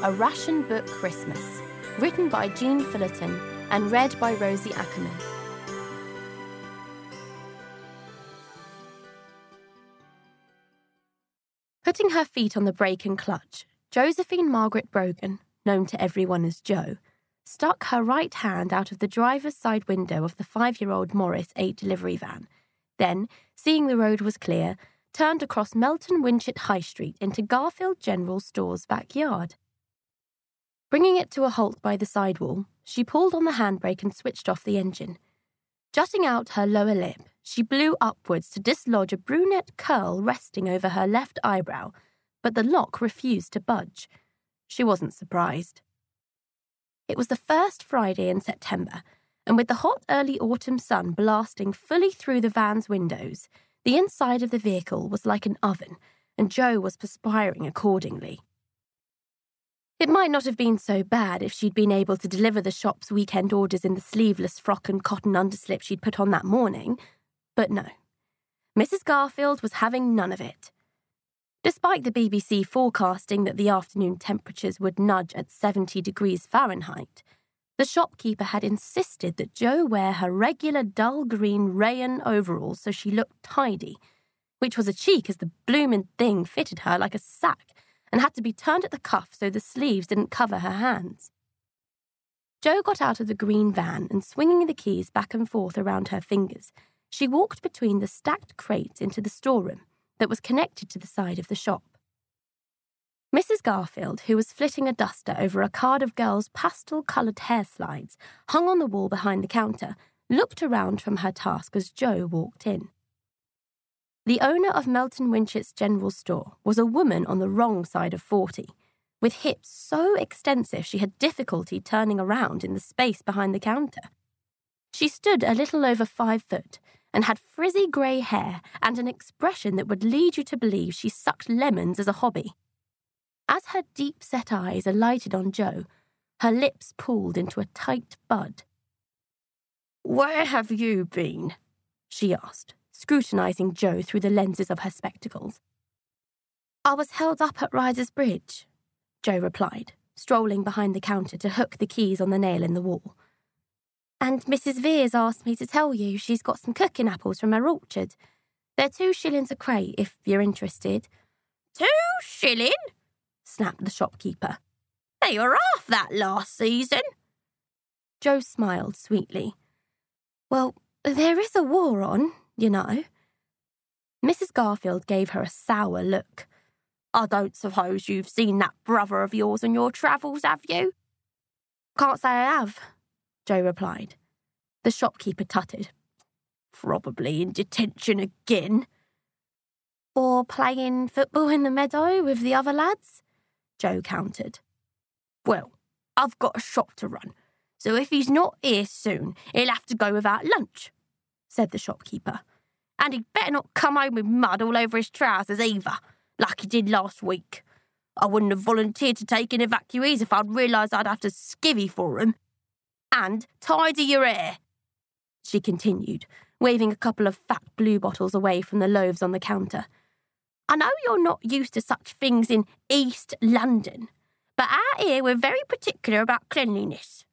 A Ration Book Christmas, written by Jean Fullerton and read by Rosie Ackerman. Putting her feet on the brake and clutch, Josephine Margaret Brogan, known to everyone as Jo, stuck her right hand out of the driver's side window of the 5-year-old Morris 8 delivery van, then, seeing the road was clear, turned across Melton Winchett High Street into Garfield General Store's backyard. Bringing it to a halt by the sidewall, she pulled on the handbrake and switched off the engine. Jutting out her lower lip, she blew upwards to dislodge a brunette curl resting over her left eyebrow, but the lock refused to budge. She wasn't surprised. It was the first Friday in September, and with the hot early autumn sun blasting fully through the van's windows, the inside of the vehicle was like an oven, and Jo was perspiring accordingly. It might not have been so bad if she'd been able to deliver the shop's weekend orders in the sleeveless frock and cotton underslip she'd put on that morning, but no. Mrs. Garfield was having none of it. Despite the BBC forecasting that the afternoon temperatures would nudge at 70 degrees Fahrenheit, the shopkeeper had insisted that Jo wear her regular dull green rayon overalls so she looked tidy, which was a cheek as the bloomin' thing fitted her like a sack and had to be turned at the cuff so the sleeves didn't cover her hands. Jo got out of the green van and, swinging the keys back and forth around her fingers, she walked between the stacked crates into the storeroom that was connected to the side of the shop. Mrs. Garfield, who was flitting a duster over a card of girls' pastel-coloured hair slides hung on the wall behind the counter, looked around from her task as Jo walked in. The owner of Melton Winchett's General Store was a woman on the wrong side of 40, with hips so extensive she had difficulty turning around in the space behind the counter. She stood a little over 5 foot and had frizzy grey hair and an expression that would lead you to believe she sucked lemons as a hobby. As her deep-set eyes alighted on Jo, her lips pulled into a tight bud. "Where have you been?" she asked, scrutinising Jo through the lenses of her spectacles. "I was held up at Rider's Bridge," Jo replied, strolling behind the counter to hook the keys on the nail in the wall. "And Mrs. Veers asked me to tell you she's got some cooking apples from her orchard. They're 2 shillings a crate, if you're interested." 2 shilling? Snapped the shopkeeper. "They were half that last season." Jo smiled sweetly. "Well, there is a war on, you know." Mrs. Garfield gave her a sour look. "I don't suppose you've seen that brother of yours on your travels, have you?" "Can't say I have," Jo replied. The shopkeeper tutted. "Probably in detention again." "Or playing football in the meadow with the other lads," Jo countered. "Well, I've got a shop to run, so if he's not here soon, he'll have to go without lunch," said the shopkeeper. "And he'd better not come home with mud all over his trousers either, like he did last week. I wouldn't have volunteered to take in evacuees if I'd realised I'd have to skivvy for 'em. And tidy your hair," she continued, waving a couple of fat blue bottles away from the loaves on the counter. "I know you're not used to such things in East London, but out here we're very particular about cleanliness.